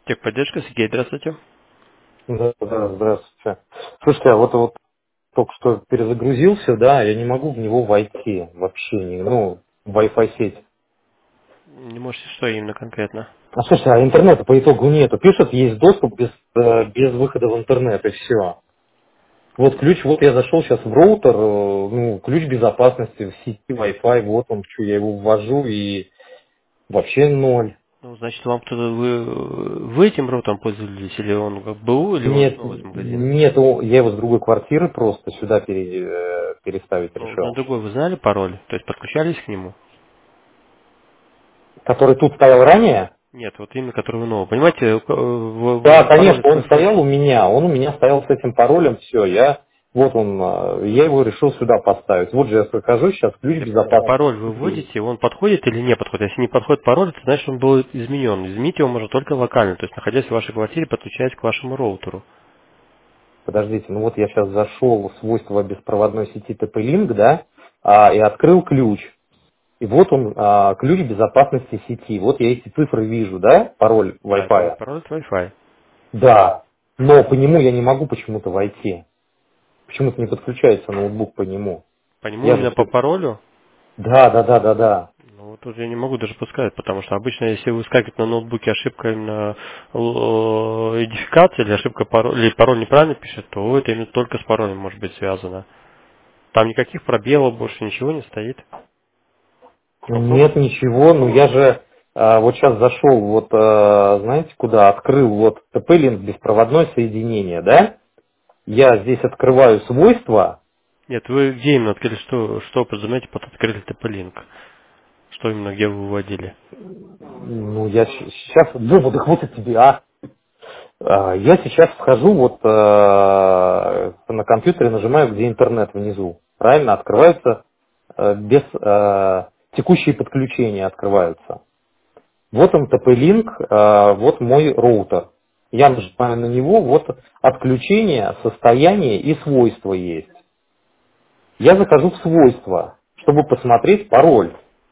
Техподдержка, Сергей, здравствуйте. Да, да, здравствуйте. Слушайте, а вот только что перезагрузился, да, я не могу в него войти вообще, ну, в Wi-Fi сеть. Не можете, что именно конкретно? А слушайте, а интернета по итогу нету. Пишут, есть доступ без выхода в интернет, и все. Вот ключ, вот я зашел сейчас в роутер, ну, ключ безопасности в сети Wi-Fi, вот он, что я его ввожу, и вообще ноль. Ну, значит, вам кто-то, вы этим роутом пользовались, или он как БУ, или он Нет, снова из магазина? нет, я его с другой квартиры просто сюда переставить Ну, на решил. другой вы знали пароль? То есть подключались к нему? Который тут стоял ранее. Нет, вот именно который вы новый. Понимаете, Да, пароль от конечно, он Wi-Fi. стоял у меня, он у меня стоял с этим паролем, все, вот он, я его решил сюда поставить. Вот же я покажу сейчас ключ Так, пароль вы безопасности. вводите, он подходит или не подходит? Если не подходит пароль, то значит он был изменен. Изменить его можно только локально, то есть находясь в вашей квартире, подключаясь к вашему роутеру. Подождите, ну вот я сейчас зашел в свойства беспроводной сети TP-Link, да, и открыл ключ. И вот он, ключ безопасности сети. Вот я эти цифры вижу, да, пароль Да, это Wi-Fi. пароль от Wi-Fi. Да, но по нему я не могу почему-то войти. Почему-то не подключается ноутбук по нему. По нему Я же именно по все... паролю. Да, да, да, да, да. Ну, вот тут я не могу даже пускать, потому что обычно, если выскакивает на ноутбуке ошибка именно идентификации или ошибка пароль, или пароль неправильно пишет, то это именно только с паролем может быть связано. Там никаких пробелов больше ничего не стоит. Нет, Попробуйте. ничего, ну я же вот сейчас зашел, вот знаете куда, открыл вот TP-Link беспроводное соединение, да? Я здесь открываю свойства, Нет, вы где именно открыли, что подразумеваете под открыли TP-Link? Что именно, где вы выводили? ну я сейчас, ну вот их вот и тебе, я сейчас вхожу вот на компьютере, нажимаю, где интернет внизу, правильно, открывается без текущие подключения открываются. Вот он TP-Link, вот мой роутер. Я нажимаю на него, вот отключение, состояние и свойства есть. Я захожу в свойства, чтобы посмотреть пароль,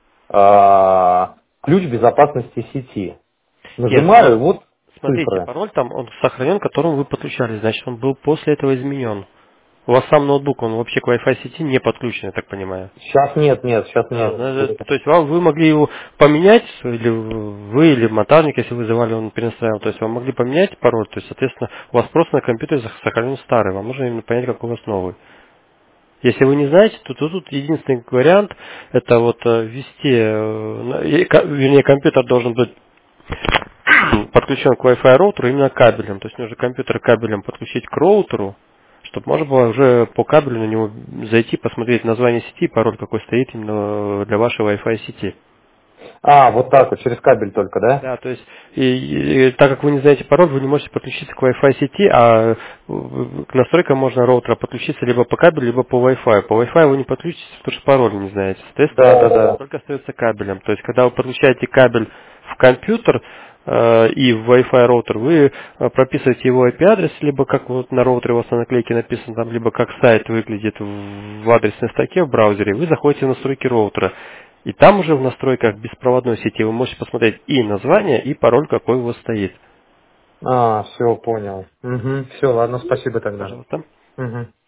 ключ безопасности сети. Нет, Нажимаю, вот смотрите, цифры. пароль там, он сохранен, к которому вы подключались, значит, он был после этого изменен. У вас сам ноутбук, он вообще к Wi-Fi сети не подключен, я так понимаю. Сейчас нет, сейчас Да, нет. то есть вы могли его поменять, или вы, или монтажник, если вызывали, он перенастраивал, то есть вы могли поменять пароль, то есть, соответственно, у вас просто на компьютере сохранен старый, вам нужно именно понять, какой у вас новый. Если вы не знаете, то тут единственный вариант, это вот ввести, вернее, компьютер должен быть подключен к Wi-Fi роутеру именно кабелем, то есть нужно компьютер кабелем подключить к роутеру, чтобы можно было уже по кабелю на него зайти, посмотреть название сети и пароль, какой стоит именно для вашей Wi-Fi сети. Вот так вот, через кабель только, да? Да, то есть, и так как вы не знаете пароль, вы не можете подключиться к Wi-Fi сети, а к настройкам можно роутера подключиться либо по кабелю, либо по Wi-Fi. По Wi-Fi вы не подключитесь, потому что пароль не знаете. Соответственно, Да, да, да. только остается кабелем. То есть, когда вы подключаете кабель в компьютер и в Wi-Fi роутер, вы прописываете его IP-адрес, либо как вот на роутере у вас на наклейке написано, там, либо как сайт выглядит в адресной строке в браузере, вы заходите в настройки роутера. И там уже в настройках беспроводной сети вы можете посмотреть и название, и пароль, какой у вас стоит. Все, понял. Все, ладно, спасибо тогда. Пожалуйста. Мгм.